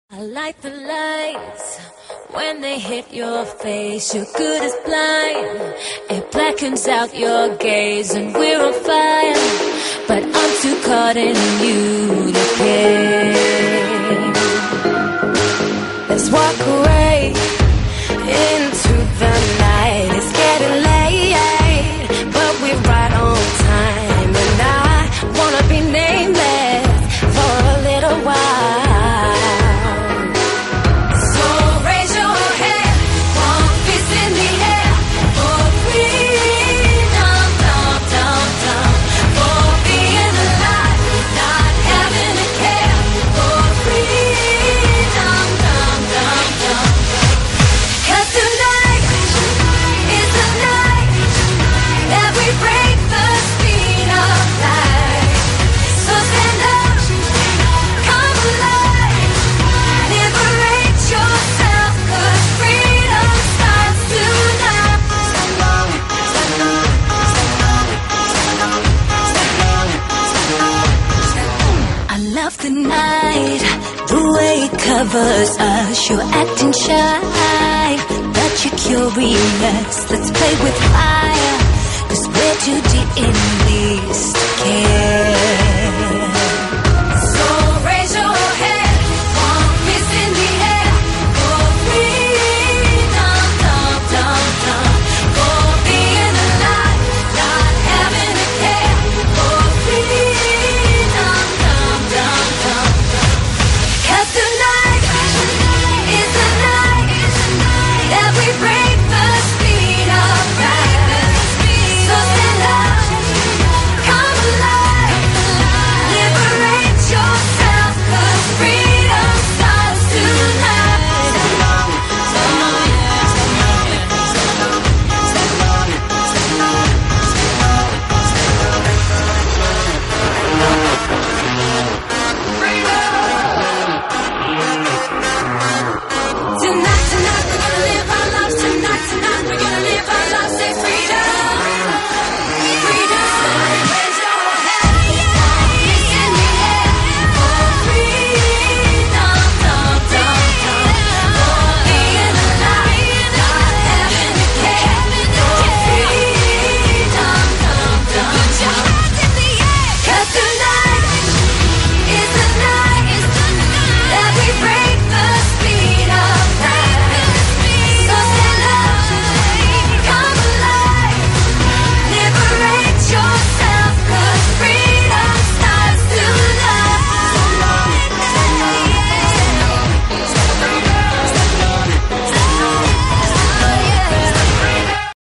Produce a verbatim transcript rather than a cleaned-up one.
I like the lights when they hit your face. You're good as blind. It blackens out your gaze, and we're on fire. But I'm too caught in you to care. Let's walk away into the night. It's getting late, but we're right on time. And I wanna be nameless for a little while. The night, the way it covers us. You're acting shy, but you're curious. Let's play with fire, 'cause we're too deep in this to care.